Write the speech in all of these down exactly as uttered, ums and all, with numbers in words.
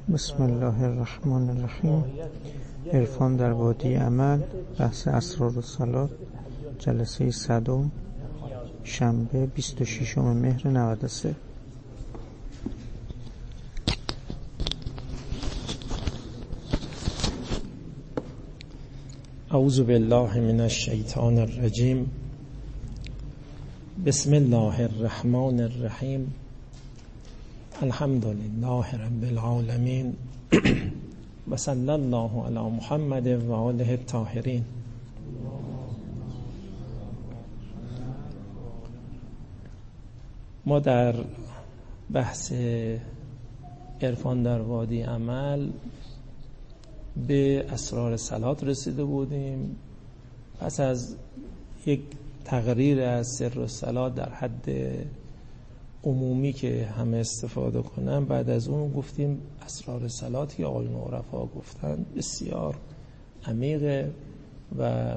بسم الله الرحمن الرحیم. عرفان در وادی عمل، بحث اسرار الصلات، جلسه صدم، شنبه بیست و ششم مهر نود و سه. اعوذ بالله من الشیطان الرجیم. بسم الله الرحمن الرحیم. الحمد لله رب العالمین و صلی الله علی محمد و آله الطاهرین. ما در بحث عرفان در وادی عمل به اسرار صلات رسیده بودیم. پس از یک تقریر از سر الصلات در حد عمومی که همه استفاده کنن، بعد از اون گفتیم اسرار صلات که آقایون عرفا گفتن بسیار عمیقه و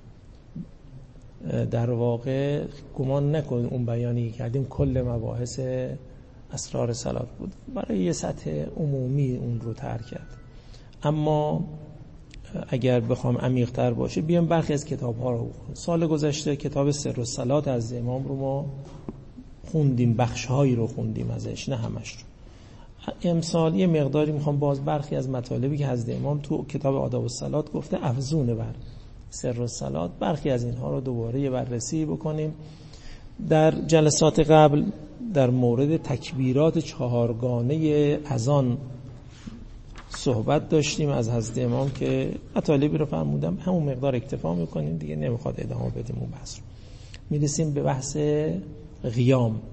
در واقع گمان نکنید اون بیانی که کردیم کل مباحث اسرار صلات بود، برای یه سطح عمومی اون رو ترک کرد. اما اگر بخوام عمیق‌تر باشه بیام برخی از کتاب‌ها رو بخونیم. سال گذشته کتاب سر الصلات از امام رو ما خوندیم، بخش‌هایی رو خوندیم ازش، نه همش رو. امسال یه مقداری میخوام باز برخی از مطالبی که حضرت امام تو کتاب آداب الصلات گفته افزونه بر سر الصلات، برخی از اینها رو دوباره یه بررسی بکنیم. در جلسات قبل در مورد تکبیرات چهارگانه اذان صحبت داشتیم از حضرت امام که مطالبی رو فرمودم، همون مقدار اکتفا میکنیم دیگه، نمیخواد ادامه بدیم اون بحث رو. میرسیم به بحث قیام.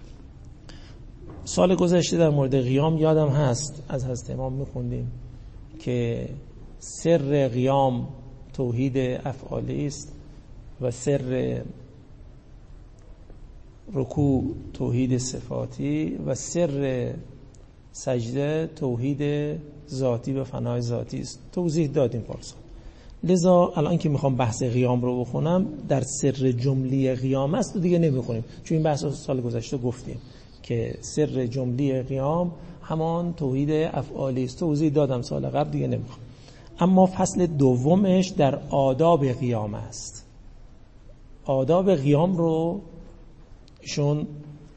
سال گذشته در مورد قیام یادم هست از حضرت امام میخوندیم که سر قیام توحید افعالی است و سر رکوع توحید صفاتی و سر سجده توحید ذاتی و فنای ذاتی است. توضیح دادیم پارسال. لذا الان که میخوام بحث قیام رو بخونم، در سر جمله قیام است و دیگه نمیخونیم، چون این بحث سال گذشته گفتیم که سر جمله قیام همان توحید افعالی است. توضیح دادم سال قبل، دیگه نمیخوام. اما فصل دومش در آداب قیام است. آداب قیام رو ایشون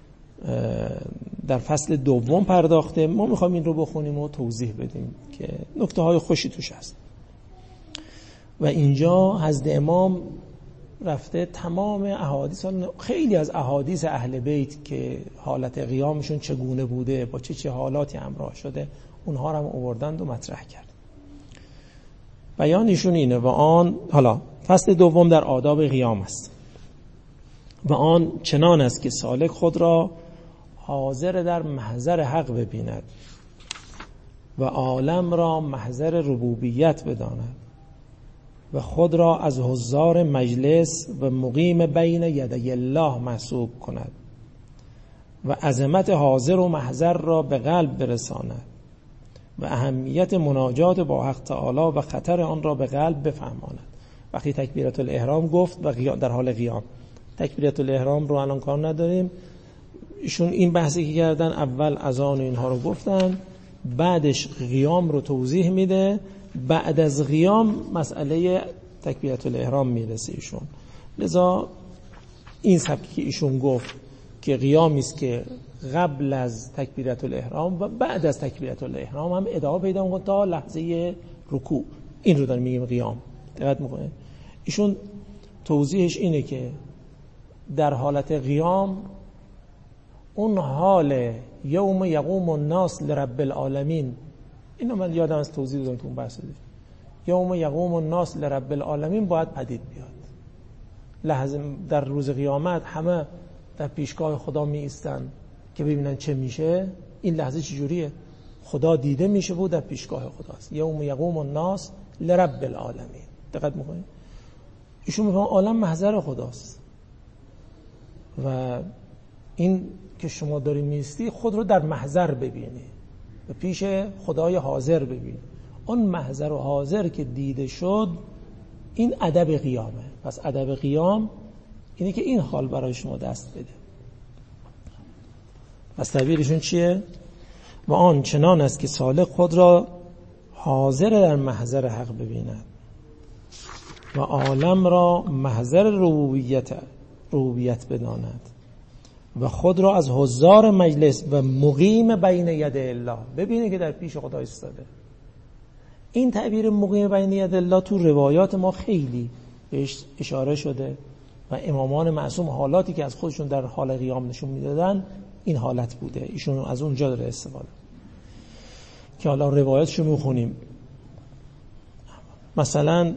در فصل دوم پرداخته. ما میخوایم این رو بخونیم و توضیح بدیم که نکته های خوشی توش هست. و اینجا حضرت امام رفته تمام احادیث، خیلی از احادیث اهل بیت که حالت قیامشون چگونه بوده، با چه چه حالاتی همراه شده، اونها رو هم آوردند و مطرح کرد. بیان ایشون اینه: و آن، حالا فصل دوم در آداب قیام است. و آن چنان است که سالک خود را حاضر در محضر حق ببیند و عالم را محضر ربوبیت بداند و خود را از حضار مجلس و مقیم بین یدی الله محسوب کند و عظمت حاضر و محضر را به قلب برساند و اهمیت مناجات با حق تعالی و خطر آن را به قلب بفهماند. وقتی تکبیرات الاحرام گفت و در حال قیام، تکبیرات الاحرام رو الان کار نداریم، ایشون این بحثی که کردن اول اذان و اینها رو گفتن، بعدش قیام رو توضیح میده، بعد از قیام مسئله تکبیرات الاحرام میرسه ایشون. لذا این سبکی که ایشون گفت که قیامی است که قبل از تکبیرات الاحرام و بعد از تکبیرات الاحرام هم ادامه پیدا میکنه تا لحظه رکوع، این رو داریم میگیم قیام. دقت میکنه ایشون توضیحش اینه که در حالت قیام اون حال یوم یقوم الناس لرب العالمین، اینو من یادم از توضیح دادم تو اون بحث دیگه، یوم یقوم الناس لرب العالمین باید پدید بیاد. لحظه در روز قیامت همه در پیشگاه خدا می ایستن که ببینن چه میشه. این لحظه چجوریه؟ خدا دیده میشه و در پیشگاه خداست. یوم یقوم الناس لرب العالمین. دقت میکنید ایشون میگن عالم محضر خداست و این که شما داری میستی خود رو در محضر ببینی و پیش خدای حاضر ببینی. اون محضر و حاضر که دیده شد، این ادب قیامه. پس ادب قیام اینه که این حال برای شما دست بده. پس تعبیرشون چیه؟ و آن چنان است که سالک خود را حاضر در محضر حق ببیند و عالم را محضر ربوبیت ربوبیت بداند و خود را از حضار مجلس و مقیم بین ید الله ببینه که در پیش خدا ایستاده. این تعبیر مقیم بین ید الله تو روایات ما خیلی بهش اشاره شده و امامان معصوم حالاتی که از خودشون در حال قیام نشون میدادن این حالت بوده. ایشون از اونجا داره استفاده که حالا روایاتشو میخونیم. مثلا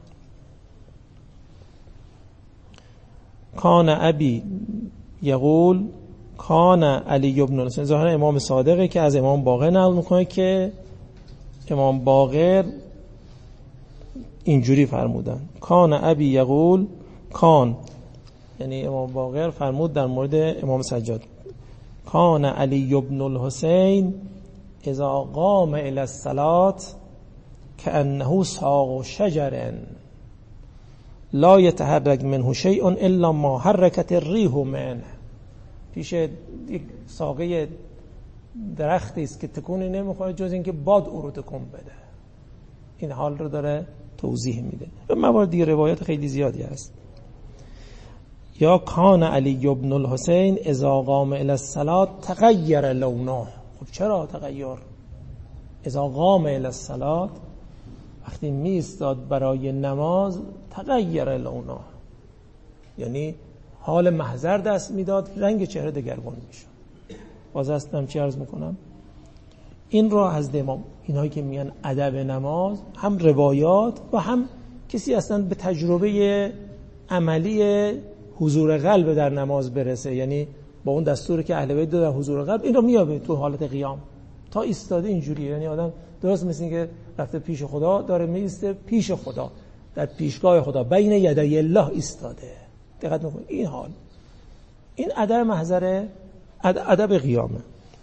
کان ابی یقول کان علی بن الحسین، ظاهرا امام صادقه که از امام باقر نقل میکنه که امام باقر اینجوری فرمودن کان ابی یقول کان، یعنی امام باقر فرمود در مورد امام سجاد کان علی بن الحسین اذا قام الى الصلاة كأنه ساق شجر لا يتحرك منه شيء الا ما حركت الريح منه. پیش یک ساقه درختی است که تکونی نمیخوره جز اینکه باد او رو تکون بده. این حال رو داره توضیح میده. و موارد دیگه روایات خیلی زیادی هست. یا کان علی بن الحسین اذا قام الى الصلاة تغیر لونه. خب چرا تغییر؟ اذا قام الى الصلاة، وقتی می ایستاد برای نماز، تغییر لونه، یعنی حال محضر دست میداد، رنگ چهره دگرگون میشد. باز هستم چی عرض میکنم؟ این رو از امام اینایی که میگن ادب نماز، هم روایات و هم کسی اصلا به تجربه عملی حضور قلب در نماز برسه، یعنی با اون دستوری که اهل بیت در حضور قلب این رو میابه تو حالت قیام تا ایستاده اینجوریه. یعنی آدم درست مثل اینکه رفته پیش خدا، داره میسته پیش خدا، در پیشگاه خدا بین یدی الله ایستاده. دقت میکنید این حال، این ادب محضر ادب قیامه.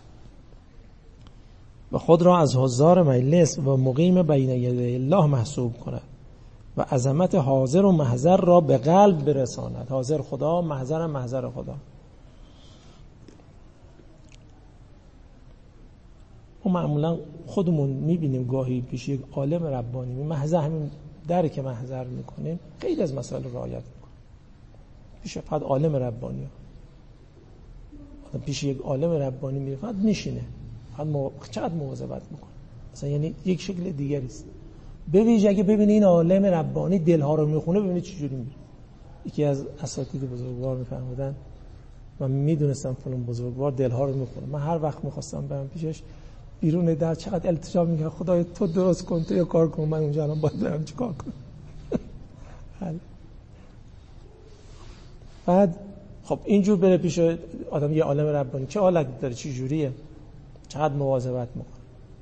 و خود را از حضار مجلس و مقیم بین یدی الله محسوب کند و عظمت حاضر و محضر را به قلب برساند. حاضر خدا، محضر محضر خدا. ما معمولا خودمون میبینیم گاهی پیش یک عالم ربانی محضر همین دری که محضر میکنیم خیلی از مسائل رعایت میکنیم. پیش فقط عالم ربانی ها. پیش یک عالم ربانی میره فقط میشینه، فقط مو... چقدر مواظبت میکنه مثلا، یعنی یک شکل دیگری است. ببینید اگه ببینید این عالم ربانی دلها رو میخونه، ببینید چه جوری میره. یکی از اساتید بزرگوار میفرمودن من میدونستم فلان بزرگوار دلها رو میخونه، من هر وقت میخواستم برم پیشش بیرون در چقدر التجا میگه خدای تو درست کن، تو یا کار کن، من اونجا الان باید برم چی کار کنم. بعد خب اینجور بره پیش آدم یه عالم ربانی چه حالت داره، چه جوریه، چقدر مواظبت میکنه.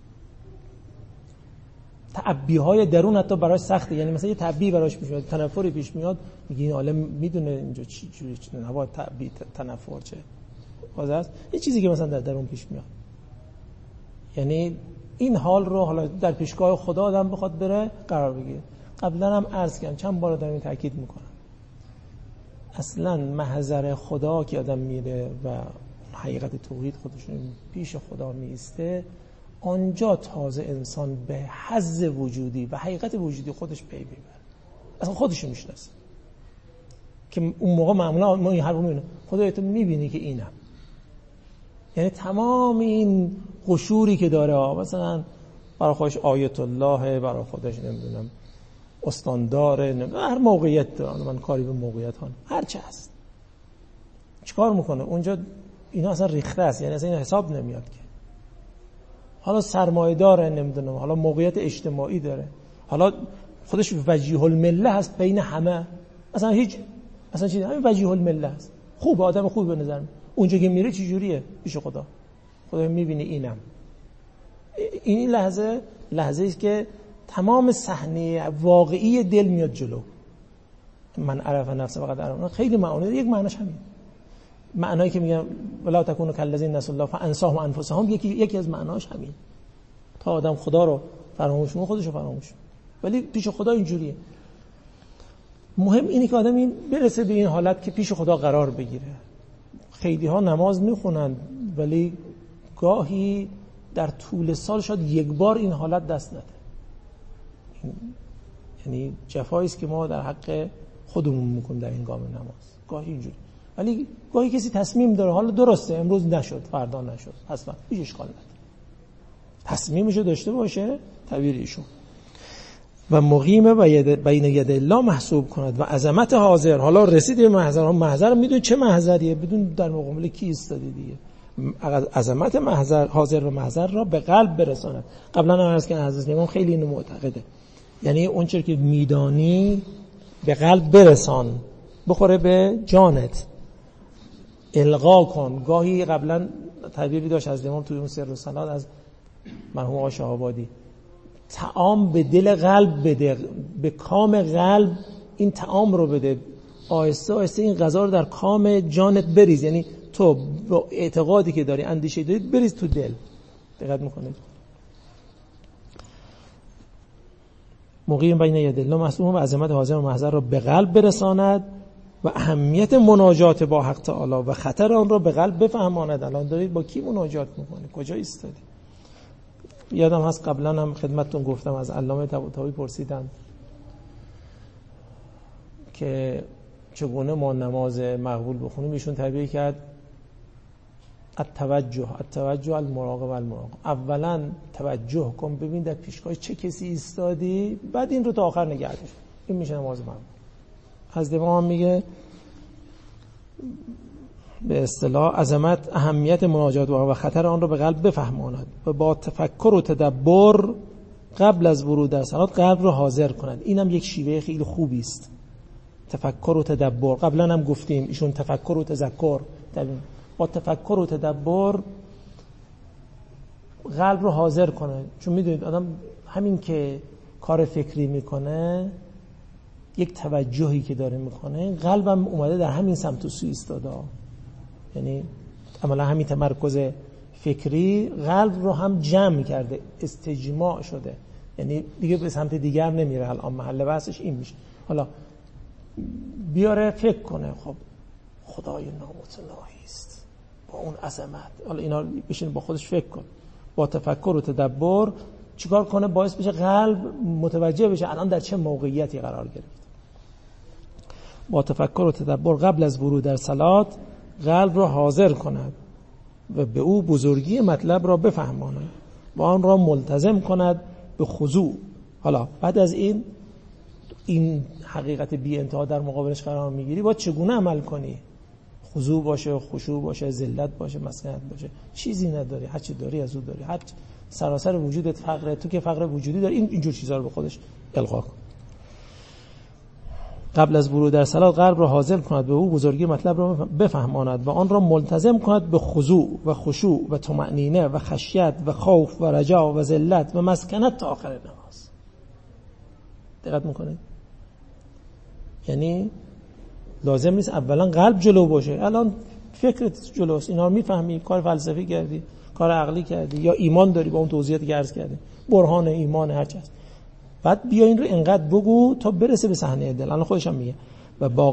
تعبیهای درون حتی براش سخته، یعنی مثلا یه تعبی براش پیش میاد، تنفری پیش میاد، میگه این عالم میدونه اینجا چی جوری چه نوا تعبی تنفر چه واضح است، یه چیزی که مثلا در درون پیش میاد. یعنی این حال رو حالا در پیشگاه خدا آدم بخواد بره قرار بگیره. قبلا هم عرض کردم، چند بار دارم این تاکید میکنم، اصلا محضر خدا که آدم میره و حقیقت توحید خودشون پیش خدا میسته، آنجا تازه انسان به حظ وجودی و حقیقت وجودی خودش پی میبره، اصلا خودش میشناسه. که اون موقع معمولا ما این حرفو میبینیم، خدای تو میبینی که اینم، یعنی تمام این قشوری که داره، مثلا برای خودش آیت الله، برای خودش نمیدونم استانداره، نمیدونم هر موقعیت داره، من کاری به موقعیت ها هر چه هست چیکار میکنه اونجا، اینا اصلا ریخته است، یعنی اصلا اینا حساب نمیاد که حالا سرمایه داره، نمیدونم حالا موقعیت اجتماعی داره، حالا خودش وجیه المله هست بین همه، اصلا هیچ اصلا چیزی، همین وجیه المله هست، خوب آدم خوبی به نظر میاد. اونجا که میره چه جوریه پیش خدا، خدا میبینه اینم. این لحظه لحظه است که تمام صحنه واقعی دل میاد جلو. من عرف نفسه فقط عرف، خیلی معانی، یک معناش همین معنایی که میگم ولا تکونوا کالذین نسوا الله فانساهم انفسهم، یکی یکی از معناش همین، تا آدم خدا رو فراموش کنه خودش رو فراموش کنه. ولی پیش خدا اینجوریه. مهم اینه که آدم این برسه به این حالت که پیش خدا قرار بگیره. خیلی ها نماز میخونن ولی گاهی در طول سال شاید یک بار این حالت دست نده. یعنی جفایی است که ما در حق خودمون میکنیم در این گام نماز. گاهی اینجوری، ولی گاهی کسی تصمیم داره، حالا درسته امروز نشد فردا نشد، اصلا هیچ اشکال نداره، تصمیمشو داشته باشه تعبیر ایشون. و مقیم و بین ید الله محسوب کند و عظمت حاضر. حالا رسید به محضر، محضر میدونی چه محضریه، بدون در مقابل کی ایستادی دیگه. عظمت محضر حاضر و محضر را به قلب برساند. قبلا هم عرض کردم حضرت امام خیلی اینو معتقده، یعنی اون چیزی که میدانی به قلب برسان، بخوره به جانت، القا کن. گاهی قبلا تعبیری داشت از امام توی اون سر و صلات از مرحوم آقا شهابادی، طعام به دل قلب بده، به کام قلب این طعام رو بده، آهسته آهسته این غذا رو در کام جانت بریز. یعنی تو با اعتقادی که داری، اندیشه داری، بریز تو دل. دقت میکنید؟ مقیم بین ید الله محسوب و عظمت حاضر و محضر را به قلب برساند و اهمیت مناجات با حق تعالی و خطر آن را به قلب بفهماند. الان دارید با کی مناجات میکنید؟ کجا ایستادید؟ یادم هست قبلا هم خدمتتون گفتم، از علامه طباطبایی پرسیدن که چگونه ما نماز مقبول بخونیم. ایشون تعبیر کرد التوجه التوجه المراقب المراقب. اولا توجه کن، ببین در پیشگاه چه کسی ایستادی، بعد این رو تا آخر نگه دار. این میشه نماز مقبول. از امام میگه به اصطلاح عظمت اهمیت مناجات و خطر آن را به قلب بفهماند و با تفکر و تدبر قبل از ورود در صلات قلب را حاضر کند. اینم یک شیوه خیلی خوبی است، تفکر و تدبر. قبلا هم گفتیم ایشون تفکر و تذکر، با تفکر و تدبر قلب رو حاضر کنه. چون میدونید آدم همین که کار فکری میکنه، یک توجهی که داره میکنه، قلبم اومده در همین سمت و سوی ایستاده. یعنی عملا همین تمرکز فکری قلب رو هم جمع کرده، استجماع شده، یعنی دیگه به سمت دیگه هم نمیره. الان محل بحثش این میشه. حالا بیاره فکر کنه، خب خدای نامتناهی است با اون عظمت، حالا اینا بشین با خودش فکر کن، با تفکر و تدبر چیکار کنه باعث بشه قلب متوجه بشه الان در چه موقعیتی قرار گرفت. با تفکر و تدبر قبل از ورود در صلات قلب را حاضر کند و به او بزرگی مطلب را بفهماند و آن را ملتزم کند به خضوع. حالا بعد از این این حقیقت بی انتها در مقابلش قرار میگیری، باید چگونه عمل کنی؟ خضوع باشه، خشوع باشه، ذلت باشه، مسکنت باشه. چیزی نداری، هر چی داری از او داری، هر سراسر وجودت فقره، تو که فقر وجودی داری، این اینجور چیزا رو به خودش القا کن. قبل از ورود در صلات قلب را حاضر کند به او بزرگی مطلب را بفهماند و آن را ملتزم کند به خضوع و خشوع و طمأنینه و خشیت و خوف و رجا و ذلت و مسکنت تا آخر نماز. دقت میکنید؟ یعنی لازم نیست اولا قلب جلو باشه، الان فکرت جلوست، اینا رو میفهمی، کار فلسفی کردی، کار عقلی کردی، یا ایمان داری با اون توضیحاتی که عرض کردیم، برهان ایمان هر چیز، بعد بیا این رو انقدر بگو تا برسه به صحنه دل. الان خودش هم میگه و با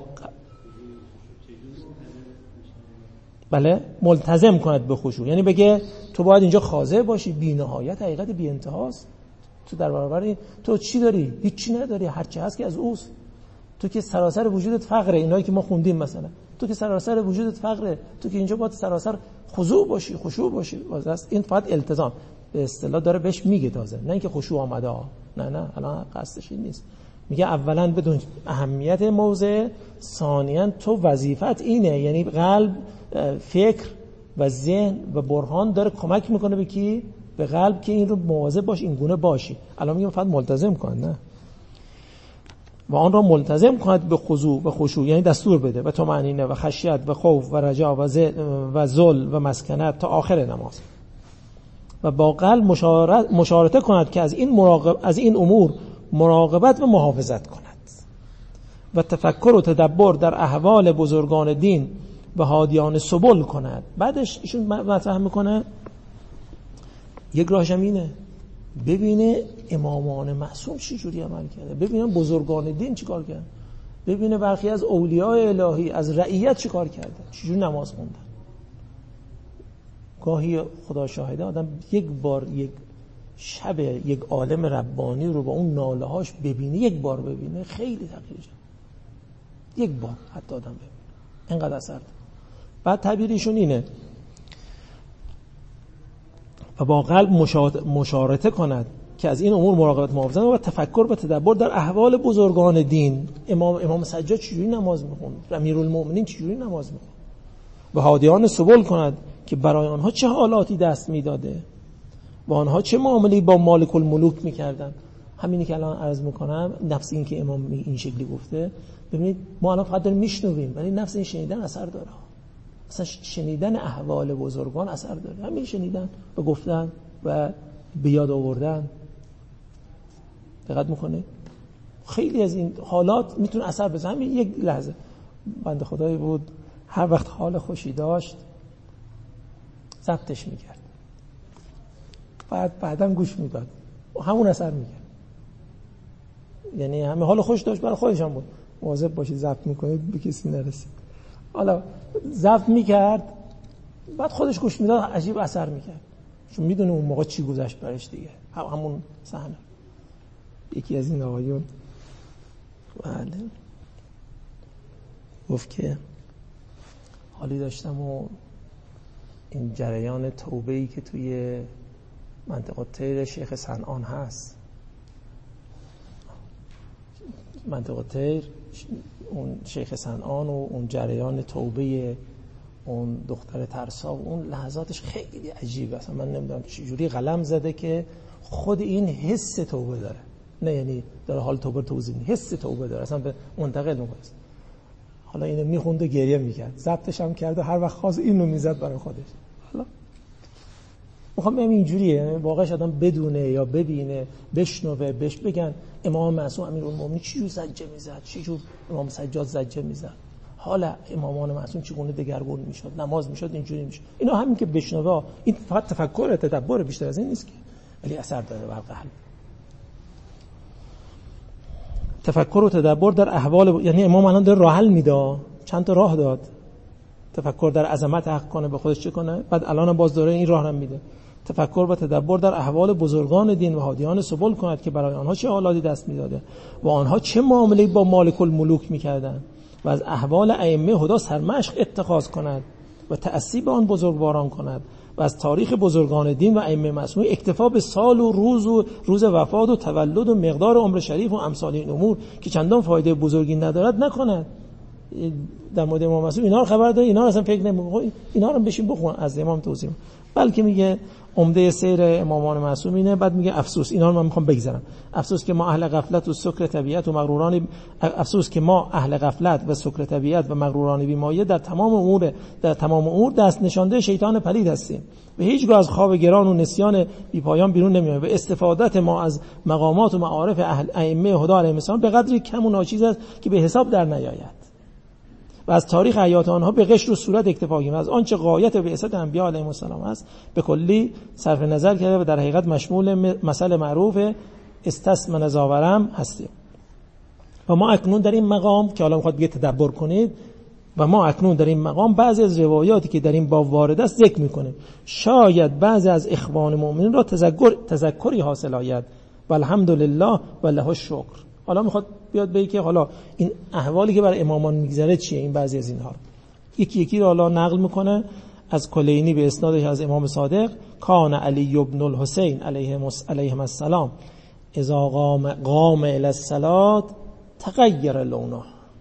بله ملتزم کند به خشوع، یعنی بگه تو باید اینجا خاضع باشی، بی نهایت حقیقت بی انتهاست. تو در برابر تو چی داری؟ هیچی نداری، هر چی هست که از اوست. تو که سراسر وجودت فقره، اینایی که ما خوندیم مثلا، تو که سراسر وجودت فقره، تو که اینجا باید سراسر خضوع باشی، خشوع باشی. واسه این فقط التزام به اصطلاح داره بهش میگه، تازه نه اینکه خشوع آمده ها، نه نه الان قصدش این نیست. میگه اولا بدون اهمیت موضع، ثانیاً تو وظیفت اینه، یعنی قلب، فکر و ذهن و برهان داره کمک میکنه به کی؟ به قلب که این رو مواظب باش، این گونه باشی. الان میگم فقط ملتزم کن، نه، و آن را ملتزم کند به خضوع و خشوع، یعنی دستور بده، و طمأنینه و خشیت و خوف و رجا و ذل و مسکنت تا آخر نماز. و با قلب مشارت مشارطه کند که از این مراقب از این امور مراقبت و محافظت کند و تفکر و تدبر در احوال بزرگان دین و هادیان سبل کند. بعدش ایشون مطرح میکنه یک راهش هم اینه، ببینه امامان معصوم چی جوری عمل کرده، ببینه بزرگان دین چی کار کردن، ببینه برخی از اولیاء الهی از رعیت چی کار کردن، چی جوری نماز خوندن. گاهی خدا شاهده آدم یک بار یک شب یک عالم ربانی رو با اون ناله هاش ببینه، یک بار ببینه خیلی تغییر جان. یک بار حتی آدم ببینه اینقدر اثر داره. بعد تعبیرشون اینه و با قلب مشارطه کند که از این امور مراقبت محافظت و تفکر و تدبر در احوال بزرگان دین. امام امام سجاد چجوری نماز میخوند؟ امیرالمؤمنین چجوری نماز میخوند؟ و هادیان سبل کند که برای آنها چه حالاتی دست میداده و آنها چه معامله‌ای با مالک الملوک میکردن. همینی که الان عرض میکنم، نفس این که امام این شکلی گفته، ببینید ما الان فقط داریم میشنویم ولی نفس این شنیدن اثر داره. اصلا شنیدن احوال بزرگان اثر داره. همین شنیدن و گفتن و به یاد آوردن، دقت میکنه خیلی از این حالات میتونه اثر بزنه. همین یک لحظه بنده خدایی بود هر وقت حال خوشی داشت ضبطش میکرد، بعد بعدم گوش میداد، همون اثر میکرد. یعنی همه حال خوش داشت برای خودش هم بود. مواظب باشید ضبط میکنید به کسی نرسید. حالا ضبط میکرد بعد خودش گوش میداد، عجیب اثر میکرد چون میدونه اون موقع چی گذشت برش دیگه. همون صحنه یکی از این آقایون بله گفت که حالی داشتم و این جریان توبه‌ای که توی منطقه تیر شیخ صنعان هست، منطقه تیر اون شیخ صنعان و اون جریان توبه اون دختر ترسا و اون لحظاتش خیلی عجیبه. اصلا من نمیدونم چجوری قلم زده که خود این حس توبه داره، نه یعنی داره حال توبه توضیح میده، حس توبه داره، اصلا به منتقل میکنه. حالا اینو میخوند و گریه میکرد، ضبطش هم کرد و هر وقت خواست اینو میزد برای خودش. حالا میخوام بگم اینجوریه واقعا آدم بدونه یا ببینه بشنوه بهش بگن امام معصوم امیرالمومنین چجور زجه میزد، چجور امام سجاد زجه میزد، حالا امامان معصوم چگونه دگرگون میشد، نماز میشد اینجوری میشد. اینا همین که بشنوه، این فقط تفکر تدبر، بیشتر از این نیست که، ولی اثر داره بر قلب. تفکر و تدبر در احوال، یعنی امام الان داره راه حل میده، چند تا راه داد. تفکر در عظمت حق کنه، به خودش چه کنه، بعد الان باز داره این راه هم میده. تفکر و تدبر در احوال بزرگان دین و هادیان سبل کند که برای آنها چه حالاتی دست میداده و آنها چه معامله‌ای با مالک الملوک میکردن و از احوال ائمه هدا سرمشق اتخاذ کند و تأسی به آن بزرگواران کند و از تاریخ بزرگان دین و ائمه معصومین اکتفا به سال و روز و روز وفات و تولد و مقدار عمر شریف و امثال این امور که چندان فایده بزرگی ندارد نکند. در مورد امام معصوم اینا رو خبر داره، اینا رو اصلا فکر نمی‌کنه، اینا رو بشین بخون از امام توضیح، بلکه میگه عمده سیر امامان معصوم اینه. بعد میگه افسوس، اینا رو من میخوام بگذارم، افسوس که ما اهل غفلت و سکر طبیعت و مغروران، افسوس که ما اهل غفلت و سکر طبیعت و مغروران بیمایه در تمام امور در تمام امور دست نشانده شیطان پلید هستیم و هیچگاه از خواب گران و نسیان بی پایان بیرون نمیایم و استفادت ما از مقامات و معارف اهل ائمه هدا علیهم السلام به قدری کم و ناچیز است که به حساب در نیاید و از تاریخ حیات آنها به قشر و صورت اکتفا کنیم. از آنچه غایت و بعثت انبیاء علیهم السلام است به کلی صرف نظر کرده و در حقیقت مشمول مثل معروف استثمن زاورم هستیم. و ما اکنون در این مقام که حالا میخواد بگه تدبر کنید، و ما اکنون در این مقام بعضی از روایاتی که در این باب وارد است ذکر میکنیم، شاید بعضی از اخوان مؤمنین را تذکر تذکری حاصل آید و الحمدلله و له الشکر. حالا میخواد بیاد بگه که حالا این احوالی که برای امامان میگذره چیه، این بعضی از اینها رو یکی یکی رو حالا نقل میکنه از کلینی به اسنادش از امام صادق. کان علی ابن الحسین علیهم السلام اذا قام قام الی الصلاه تغیر لونه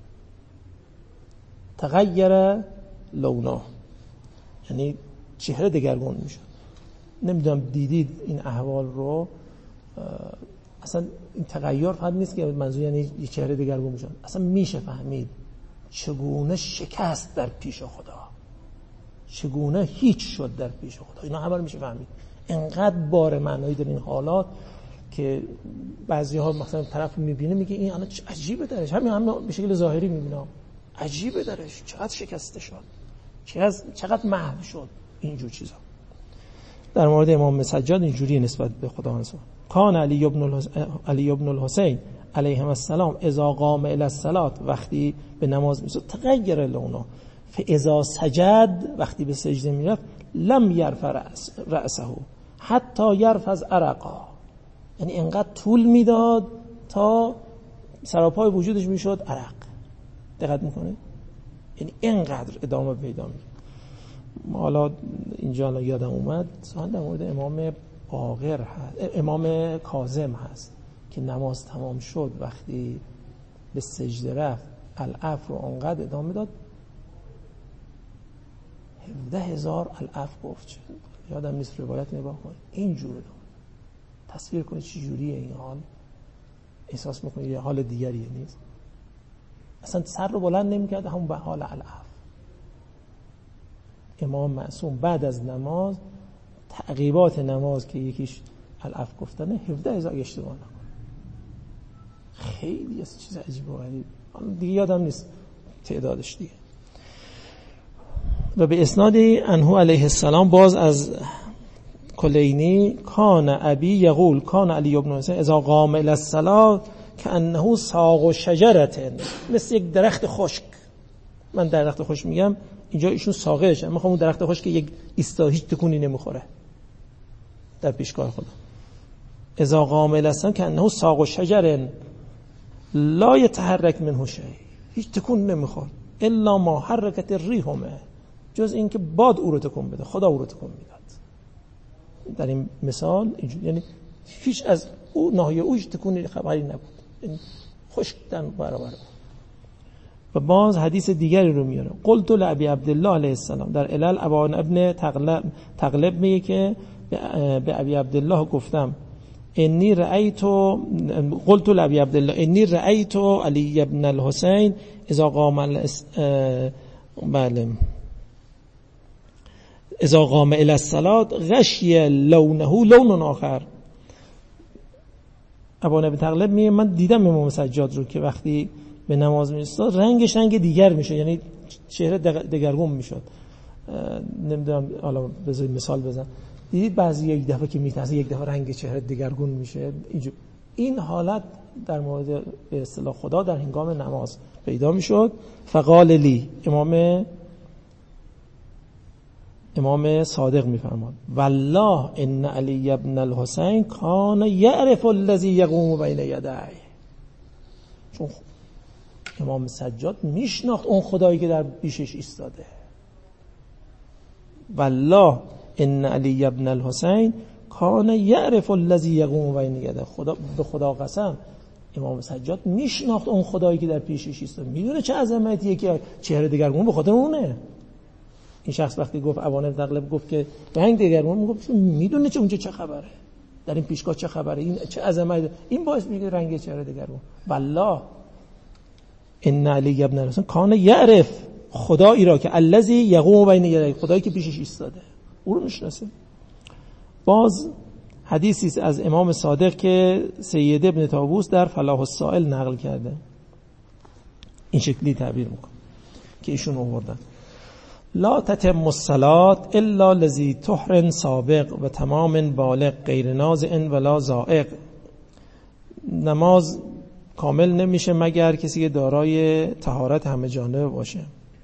تغیر لونه یعنی چهره دگرگون میشد. نمیدونم دیدید این احوال رو؟ اصلا این تغییر فقط نیست که منظور یعنی یه چهره دگرگون میشن، اصلا میشه فهمید چگونه شکست در پیش خدا، چگونه هیچ شد در پیش خدا. اینا همه رو میشه فهمید. انقدر بار معنایی در این حالات که بعضی ها مثلا طرف میبینه میگه این الان عجیبه درش، همین همین به شکل ظاهری میبینه عجیبه درش، چقدر شکسته شد، چقدر چقدر محو شد، اینجور چیزا. در مورد امام سجاد اینجوری نسبت به خدا انسان. کان علی ابن علی ابن الحسین علیهم السلام اذا قام الی الصلاه، وقتی به نماز میسد تغیر لونه فاذا سجد، وقتی به سجده میرفت، لم یرفع رأسه حتی یرفض عرقا، یعنی انقدر طول میداد تا سراپای وجودش میشد عرق. دقت میکنه؟ یعنی اینقدر ادامه پیدا میکنه. حالا اینجا یادم اومد سوال در مورد امام باقر هست، امام کاظم هست که نماز تمام شد وقتی به سجده رفت العفو رو انقدر ادامه داد هفده هزار العفو گفت. یادم نیست روایت نگاه کنید اینجور ادامه. تصویر کنید چه جوریه این حال، احساس میکنید یه حال دیگریه نیست. اصلا سر رو بلند نمیکرد، همون به حال العفو. امام معصوم بعد از نماز تعقیبات نماز که یکیش العفو گفتنه هفده هزار اشتباه نکنه. خیلی از چیز عجیب و غریب دیگه یادم نیست تعدادش دیگه. و به اسناد انهو علیه السلام باز از کلینی کان ابی یقول کان علی ابن حسین اذا قام الی الصلاه کانه ساق شجره، مثل یک درخت خشک. من درخت خشک میگم اینجا ایشون ساقهش، اما خب اون درخت خشک که یک ایستا هیچ تکونی نمیخوره در پیشگاه خدا. اذا قام الی الصلاه کانه ساق شجره لا یتحرک منه شیء، هیچ تکون نمیخوره الا ما حرکت الریحمه، جز این که باد او رو تکون بده، خدا او رو تکون میداد. در این مثال اینجوری، یعنی هیچ از او ناحیه اوش تکونی خبری نبود، یعنی خشکتن برابر. و باز حدیث دیگری رو میاره، قلت لابی عبدالله علیه السلام در علل ابان ابن تغلب تغلب میگه که به ابی عبدالله گفتم انی رأیت قلت لابی عبدالله انی رأیت علی ابن الحسین اذا قام الاس بله اذا قام الی الصلاه غشی لونه لون آخر. ابو نبی تغلب میگه من دیدم امام سجاد رو که وقتی به نماز میایستاد رنگش رنگ دیگر میشه، یعنی چهره دگرگون میشد. نمیدونم حالا بذار مثال بزنم، دیدید بعضی یک دفعه که میترسه یک دفعه رنگ چهره دگرگون میشه، این حالت در مورد به اصطلاح خدا در هنگام نماز پیدا میشد. فقال لی، امام امام صادق میفرماد والله ان علی ابن الحسین کان یعرف الذی یقوم بین یدیه، چون امام سجاد میشناخت اون خدایی که در پیشش ایستاده. والله ان علی ابن الحسین کان یعرف الذی یقوم بین یدیه، خدا به خدا قسم امام سجاد میشناخت اون خدایی که در پیشش ایستاده، میدونه چه عظمتیه که چهره دگرگون به خاطر اونه. این شخص وقتی گفت ابان تغلب گفت که رنگ دگرگون، میگفت میدونه چه اونجا چه خبره، در این پیشگاه چه خبره، این چه عظمت، این باعث میگه رنگ چهره دگرگون. والله ان علی ابن الحسین کان یعرف، خدایی را که الذی یقوم بین یدیه، خدایی که پیشش ایستاده او رو میشناسه. باز حدیثی از امام صادق که سید ابن طاووس در فلاح السائل نقل کرده، این شکلی تعبیر میکنه که ایشون آوردن لا تتم الصلاة الا لذی طهر سابق و تمام بالغ غیر نازع ولا زائق، نماز کامل نمیشه مگر کسی که دارای طهارت همه جانبه باشه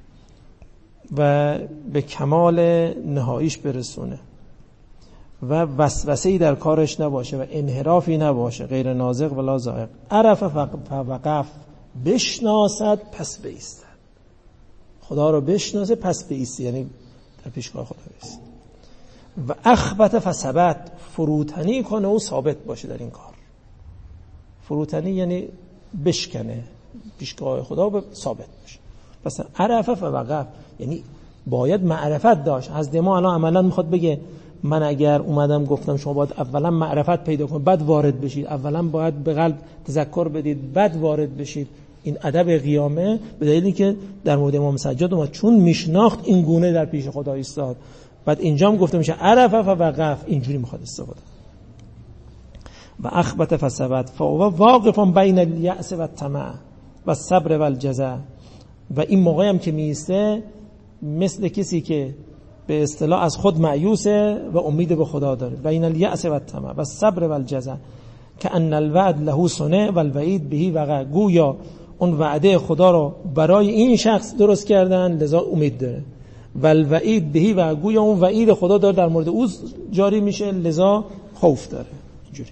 و به کمال نهاییش برسونه و وسوسه‌ای در کارش نباشه و انحرافی نباشه، غیر نازق ولا زائق. عرف فوقف، بشناسد پس بایستد، خدا رو بشناسه پس بایسته، یعنی در پیشگاه خدا بایسته. و اخبت فثبت، فروتنی کنه و ثابت باشه در این کار. فروتنی یعنی بشکنه پیشگاه خدا و ثابت باشه. پس عرف فوقف یعنی باید معرفت داشت. از ما الان عملا میخواد بگه من اگر اومدم گفتم شما باید اولا معرفت پیدا کنید بعد وارد بشید، اولا باید به قلب تذکر بدید بعد وارد بشید. این ادب قیامه به دلیلی که در مورد امام سجاد اومد چون میشناخت این گونه در پیش خدا ایستاد. بعد اینجا هم گفته میشه عرف فوقف، اینجوری میخواد استفاده. و اخبت فثبت فهو واقف بین الیأس و الطمع و الصبر و الجزع. و این موقعی هم که میسته مثل کسی که به اصطلاح از خود مایوسه و امید به خدا داره. بین الیأس و الطمع و الصبر و الجزع که ان الوعد له صنع و الوعید به وقع، گویا اون وعده خدا رو برای این شخص درست کردن، لذا امید داره. والوعید بهی، و گویا اون وعید خدا داره در مورد او جاری میشه، لذا خوف داره. اینجوری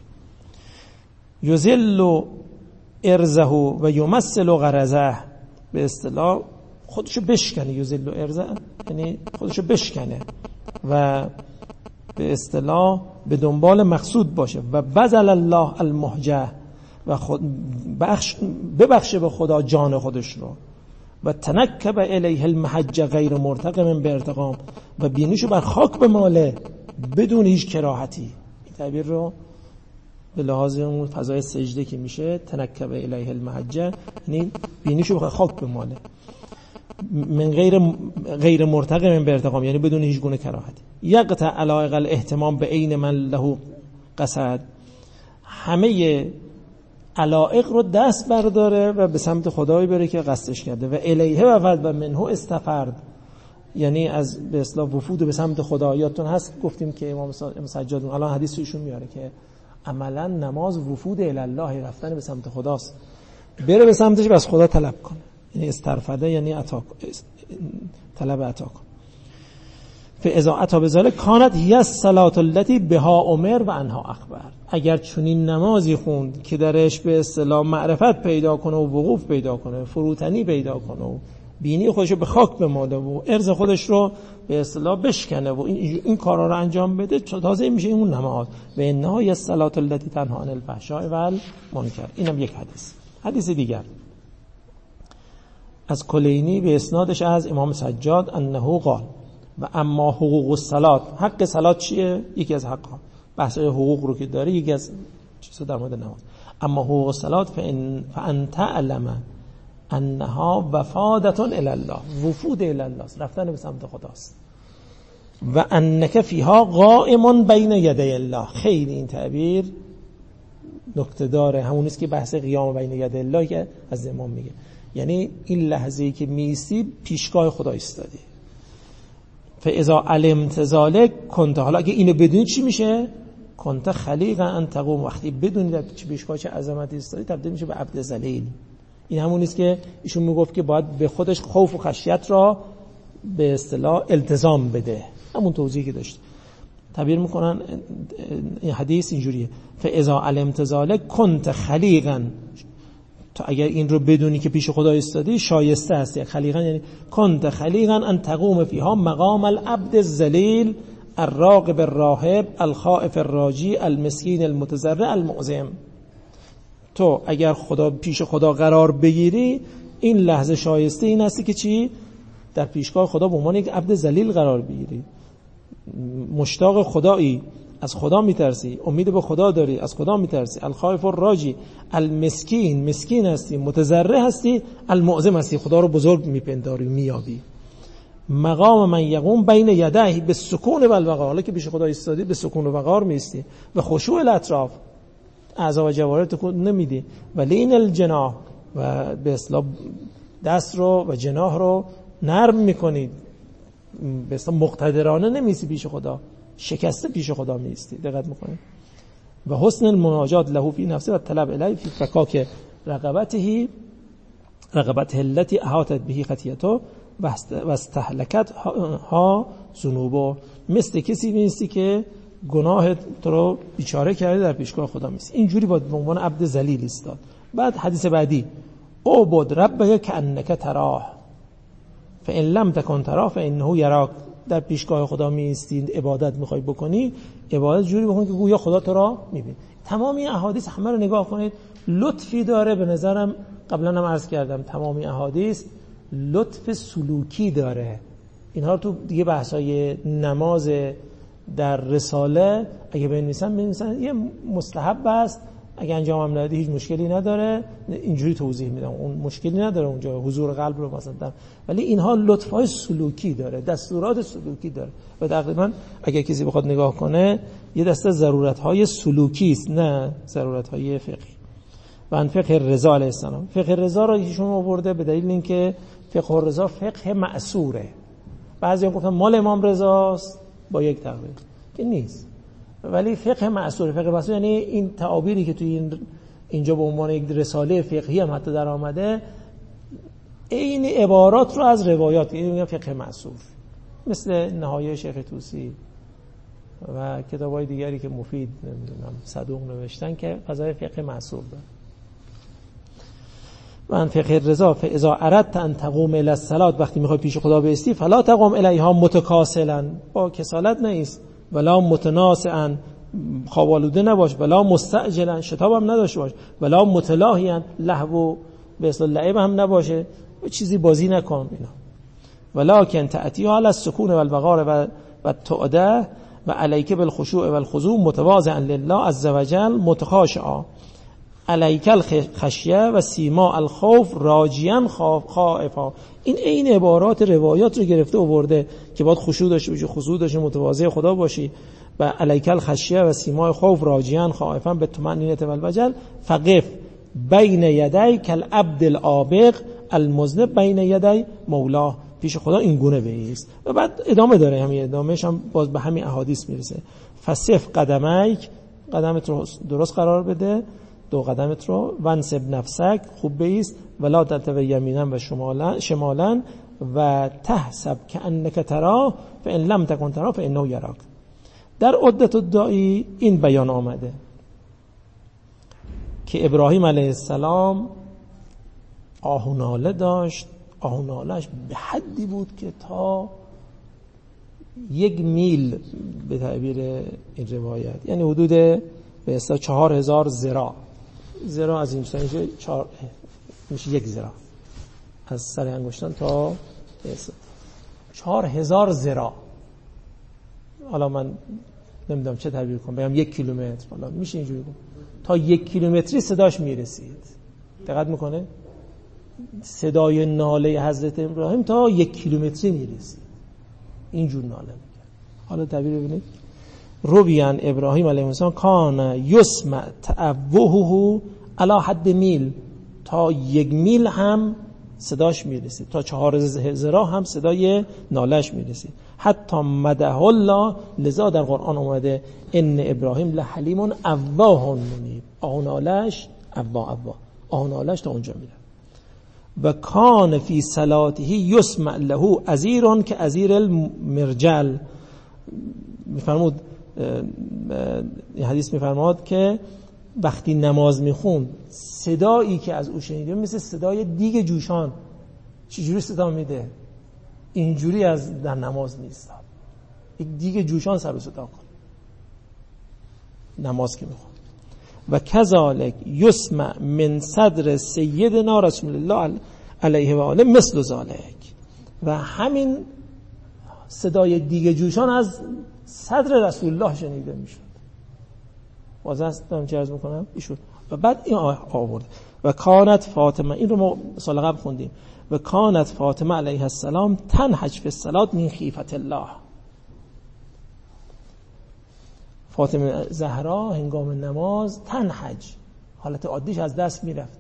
یذل ارزه و یمثل غرضه، به اصطلاح خودشو بشکنه. یذل ارزه یعنی خودشو بشکنه و به اصطلاح به دنبال مقصود باشه. و بذل الله المحجه، و خود بخش ببخشه به خدا جان خودش رو. و تنکب الیه المحجه غیر مرتقم به ارتقام، و بینیشو بر خاک بماله بدون هیچ کراهتی. این تعبیر رو به لحاظ اون فضای سجده که میشه، تنکب الیه المحجه یعنی بینیشو بر خاک بماله، من غیر غیر مرتقم به ارتقام یعنی بدون هیچ گونه کراهتی. یقطع علایق الاهتمام به عین من له قصد، همه علایق رو دست برداره و به سمت خدایی بره که قصدش کرده. و الیه و فرد و منه استفرد، یعنی از به اصطلاح وفود به سمت خدا. یادتون هست گفتیم که امام سجاد الان حدیث ایشون میاره که عملا نماز وفود الی الله، رفتن به سمت خداست، بره به سمتش و از خدا طلب کنه. یعنی استرفده یعنی عطا، طلب عطا کن. فاذا عطا بذلک کانت هی الصلاه التي بها امر و عنها اخبر. اگر چنین نمازی خوند که درش به اصطلاح معرفت پیدا کنه و وقوف پیدا کنه، فروتنی پیدا کنه و بینی خودش رو به خاک بماله و ارز خودش رو به اصطلاح بشکنه و این این کارا رو انجام بده، تازه میشه اون نماز. و انها هی الصلاه التي تنها عن الفحشاء والمنکر. اینم یک حدیث. حدیث دیگر از کلینی به اسنادش از امام سجاد انه قال و اما حقوق الصلات، حق صلات چیه؟ یکی از حقها، بحث حقوق رو که داره یکی از چیزا در مورد نماز. اما حقوق الصلات فان فان تعلم انها وفادة الی الله، وفود الی الله، رفتن به سمت خداست. و انک فیها قائم بین یدی الله. خیلی این تعبیر نکته داره، همون است که بحث قیام بین یدی الله که از امام میگه، یعنی این لحظه‌ای که میستی پیشگاه خدا ایستادی. فاذا علمت ذلک کنت، حالا اگه اینو بدونی چی میشه؟ کنت خلیقا ان تقوم، وقتی بدونی در پیشگاه چه عظمتی ایستادی تبدیل میشه به عبد ذلیل. این همون است که ایشون میگفت که باید به خودش خوف و خشیت را به اصطلاح التزام بده، همون توضیحی که داشت. تعبیر میکنن این حدیث اینجوریه: فاذا علمت ذلک کنت خلیقا، تو اگر این رو بدونی که پیش خدا ایستادی شایسته هستی. خلیقا یعنی کنت خلیقا ان تقوم فیها مقام العبد الذلیل الراغب الراهب الخائف الراجی المسکین المتضرع المعظم. تو اگر خدا پیش خدا قرار بگیری، این لحظه شایسته این هستی که چی؟ در پیشگاه خدا به عنوان یک عبد ذلیل قرار بگیری، مشتاق خدایی، از خدا میترسی، امید به خدا داری، از خدا میترسی، الخائف الراجی المسکین، مسکین هستی، متضرع هستی، المعظم هستی، خدا رو بزرگ میپنداری، میابی. مقام من یقوم بین یدیه بالسکون و الوقار، حالا که پیش خدا ایستادی به سکون و وقار میستی و خشوع الاطراف، اعضا و جوارح تکون نمیدی، و لین الجناح، و به اصطلاح دست رو و جناح رو نرم میکنید، به اصطلاح مقتدرانه نمیستی پیش خدا، شکسته پیش خدا میستی. دقت میکنید. و حسن المناجات له فی نفسه و طلب الیه فی فکاک رغبته رغبته التي احاطت به خطیته و استهلکت ها ذنوبه. مثل کسی نیستی که گناه تو رو بیچاره کرده در پیشگاه خدا میستی. اینجوری باید به عنوان عبد ذلیل ایستاد. بعد حدیث بعدی: اعبد ربک کانک تراه فان لم تکن تراه فانه یراک. در پیشگاه خدا میستی، عبادت میخوای بکنی، عبادت جوری بکن که گویا خدا تو را میبینه. تمام این احادیث همه رو نگاه کنید، لطفی داره. به نظرم قبلا هم عرض کردم تمام این احادیث لطف سلوکی داره. اینها رو تو دیگه بحثای نماز در رساله اگه بنویسن بنویسن یه مستحب است، اگه انجام هم ندادی هیچ مشکلی نداره، اینجوری توضیح میدم، اون مشکلی نداره اونجا حضور قلب رو مثلا. ولی اینها لطفای سلوکی داره، دستورات سلوکی داره و تقریبا اگه کسی بخواد نگاه کنه یه دسته ضرورت‌های سلوکی است، نه ضرورت‌های فقهی. و ان فقه رضا علیه السلام، فقه رضا رو ایشون آورده به دلیل اینکه فقه رضا فقه معصوره. بعضیا گفتن مال امام رضاست با یک تقویل که نیست، ولی فقه معصوره. فقه معصور یعنی این تعابیری که توی این اینجا به عنوان یک رساله فقهی هم حتی در آمده، این عبارات رو از روایات، یعنی میگن فقه مأثور، مثل نهایه شیخ طوسی و کتاب‌های دیگری که مفید نمیدونم صدوق نوشتن که فضای فقه مأثور داره. من فقه الرضا فاذا اردت ان تقوم الی الصلاه، وقتی میخوای پیش خدا بایستی، فلا تقوم الیها متکاسلا، با کسالت نیست، ولا متناسعا، خواب آلوده نباش، ولا مستعجلا، شتاب هم نداشته باش، ولا متلاهیا، لهو به اصطلاح لعب هم نباشه، چیزی بازی نکن اینا. ولکن تأتیها علی السکون و الوقار و و التعده و علیک بالخشوع و الخضوع متواضعا لله عز وجل متخاشعا، علیک الخشیه و سیما الخوف راجیا خائفا. این عین عبارات روایات رو گرفته آورده که باید خشوع داشته باشی، خضوع داشته، متواضع خدا باشی، و علیک الخشیه و سیما خوف راجیا خائفا بالطمأنینة والوجل فقف بین یدی کالعبد العابق المذنب بین یدی مولاه، پیش خدا این گونه بایست. و بعد ادامه داره، همین ادامهش هم باز به همین احادیث میرسه. فصف قدمیک، قدمت رو درست قرار بده، دو قدمت رو، وانصب نفسک، خوب بایست، ولا تلتفت یمینا و شمالا شمالا و تحسب کأنک تراه فإن لم تکن تراه فإنه یراک. در عدت الداعی این بیان آمده که ابراهیم علیه السلام آهوناله داشت، آهونالهش به حدی بود که تا یک میل به تعبیر این روایت، یعنی حدود به اصطلاح چهار هزار ذراع، ذراع از این میشه چهار میشه یک ذراع از سر انگشتان تا چهار هزار ذراع. حالا من نمیدونم چه تعبیر کنم، بگم یک کیلومتر، حالا میشه اینجوری کنم، تا یک کیلومتری صداش میرسید. دقت میکنه صدای ناله حضرت ابراهیم تا یک کیلومتری میرسید، اینجور ناله میکرد. حالا تعبیر ببینید، رویان ابراهیم علیه السلام کان یسمع تعوهه علی حد میل، تا یک میل هم صداش میرسید، تا چهار ذراع هم صدای نالش میرسید. حتی مدح الله، لذا در قرآن اومده ان ابراهیم لحلیم اواه منیب، آه نالش اواه اواه، آه نالش تا اونجا میره. و کان فی صلاته یسمع له عزیر که عزیر المرجل، میفرمود این حدیث میفرماد که وقتی نماز میخوند صدایی که از او شنیده مثل صدای دیگ جوشان. چجوری صدا میده؟ اینجوری از در نماز نیست، یک دیگ جوشان سر و صدا کن نماز که میخوند. و کذالک یسمع من صدر سیدنا رسول الله علیه و آله مثل ذالک، و همین صدای دیگه جوشان از صدر رسول الله شنیده میشد. واضح است دارم چه عرض میکنم ایشون. و بعد این آورد و کانت فاطمه، این رو ما سال قبل خوندیم، و کانت فاطمه علیه السلام تنهج فی الصلاة من خیفت الله. فاطمه زهرا هنگام نماز تنهج، حالت عادیش از دست میرفت،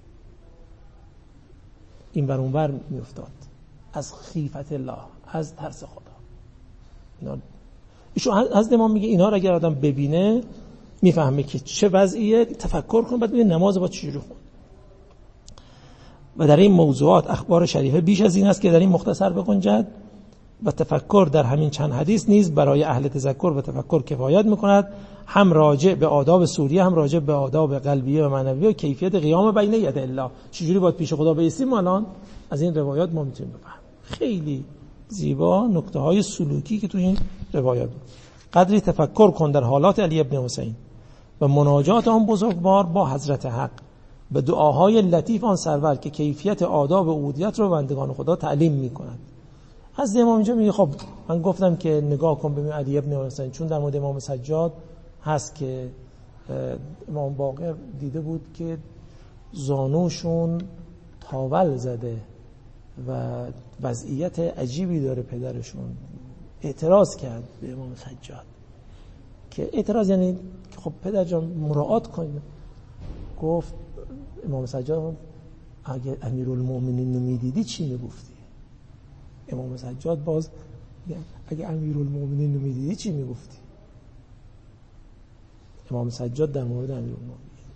این بر اون بر میافتاد از خیفت الله، از ترس خدا. اینا ایشون از امام میگه اینا رو اگر آدم ببینه میفهمه که چه وضعیه، تفکر کن بعد ببین نماز با چجوری خوند. و در این موضوعات اخبار شریفه بیش از این است که در این مختصر بگنجد، و تفکر در همین چند حدیث نیز برای اهل تذکر و تفکر کفایت میکند، هم راجع به آداب سوریه، هم راجع به آداب قلبیه و معنویه و کیفیت قیام بین ید الله، چجوری باید پیش خدا بایستیم. الان از این روایات ما میتونیم بفهمیم خیلی زیبا نکته های سلوکی که تو این روایات بود. قدری تفکر کن در حالات علی ابن حسین و مناجات آن بزرگوار با حضرت حق، به دعاهای لطیف آن سرور که کیفیت آداب عبودیت رو بندگان خدا تعلیم میکنند. از امام اینجا میگه خب من گفتم که نگاه کن ببین علی ابن حسین، چون در مورد امام سجاد هست که امام باقر دیده بود که زانوشون تاول زده و وضعیت عجیبی داره پدرشون، اعتراض کرد به امام سجاد که اعتراض یعنی خب پدر جان مراعات کنید. گفت امام سجاد اگه امیرالمومنین رو میدیدی چی میگفتی؟ امام سجاد باز اگه امیرالمومنین رو میدیدی چی میگفتی؟ امام سجاد در مورد امیرالمومنین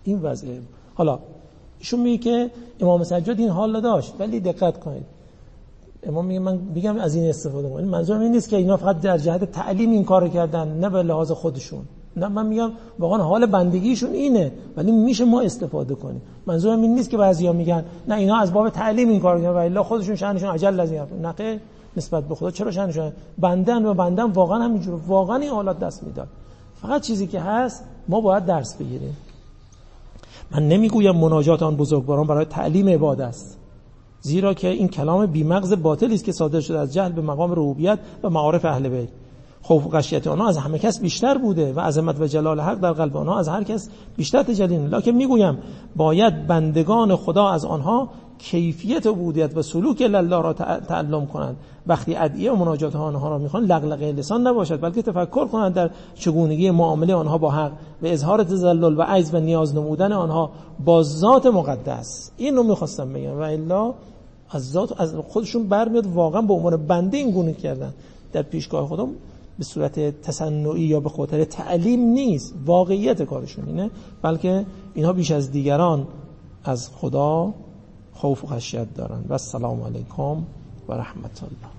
این وضعه. حالا ایشون میگه که امام سجاد این حال داشت، ولی دقت کنید امام میگه من میگم از این استفاده کنید، منظورم این نیست که اینا فقط در جهت تعلیم این کارو کردن نه به لحاظ خودشون، نه من میگم واقعا حال بندگیشون اینه ولی میشه ما استفاده کنیم. منظورم این نیست که بعضیا میگن نه اینا از باب تعلیم این کارو کردن و الا خودشون شأنشون عجل از این نه، نسبت به خدا چرا شأنشون بندن و بندن واقعا همینجوره، واقعا این حالات دست میداد. فقط چیزی که هست ما باید درس بگیریم. من نمیگویم مناجات آن بزرگواران برای تعلیم عباد است، زیرا که این کلام بی‌مغز باطلی است که صادر شده از جهل به مقام ربوبیت و معارف اهل بیت. خوف و خشیت آنها از همه کس بیشتر بوده و عظمت و جلال حق در قلب آنها از هر کس بیشتر تجلی. لکن میگویم باید بندگان خدا از آنها کیفیت عبودیت و سلوک الله را تعلم کنند. وقتی ادعیه و مناجات آنها را میخوان لغلقه لسان نباشد، بلکه تفکر کنند در چگونگی معامله آنها با حق و اظهار تذلل و عجز و نیاز نمودن آنها با ذات مقدس. اینو میخواستم بگم و الا از ذات از خودشون برمیاد واقعا به عنوان بنده این گونه کردن در پیشگاه خدا به صورت تصنعی یا به خاطر تعلیم نیست، واقعیت کارشون اینه، بلکه اینها بیش از دیگران از خدا خوف و خشیت دارن. و السلام علیکم و رحمت الله.